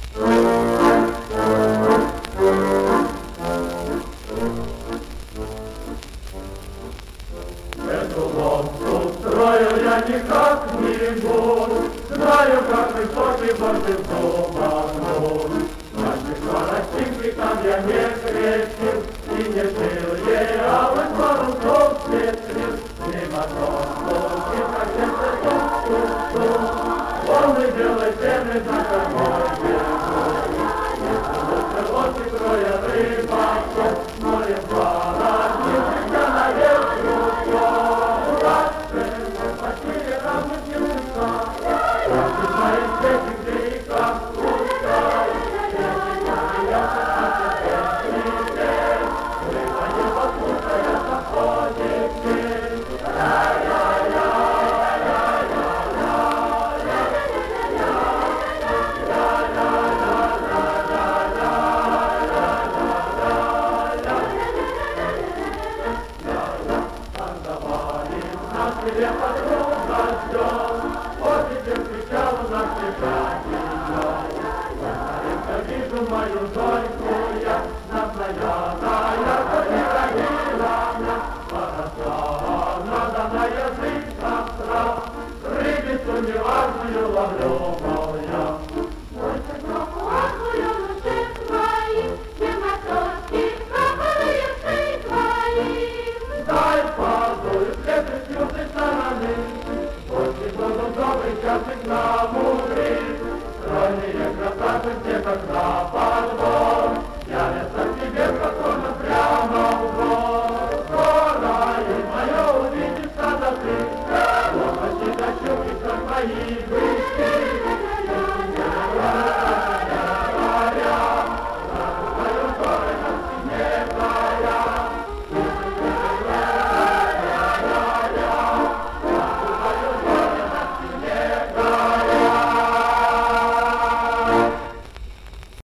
Эту лодку строил я никак-нибудь, знаю, как высокий бортик зубанул. Наших скоростей там я не встретил, и не жил ей, а вот парусов встретил. Мимо солнца, как сердце тук-тук-тук, волны белой пены за кормой бегут. Лучше лодки строя рыбаков, морем породил, я на ветру. Тебе подруга ждет, вот и кричал у нас бежать ее. Я вижу мою зорь.